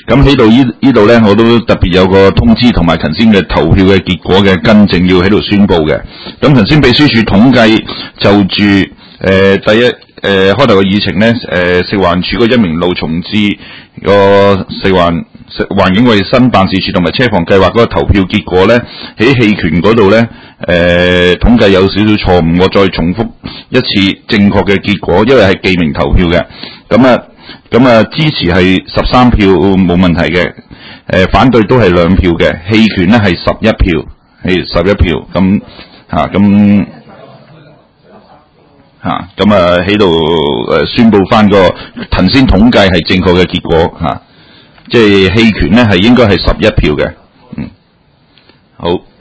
咁喺度呢度咧，我都特別有個通知同埋頭先嘅投票嘅結果嘅更正要喺度宣佈嘅。咁頭先秘書處統計就住第一開頭嘅議程咧，食環署個一名路重置個環境衛生辦事處同埋車房計劃嗰個投票結果咧，喺棄權嗰度咧，統計有少少錯誤，我再重複一次正確嘅結果，因為係記名投票嘅。咁啊，支持係13票冇問題嘅，反對都係2票嘅，棄權咧係11票，係11票。咁喺度宣佈翻個頭先統計係正確嘅結果即係棄權咧係應該係11票嘅。好。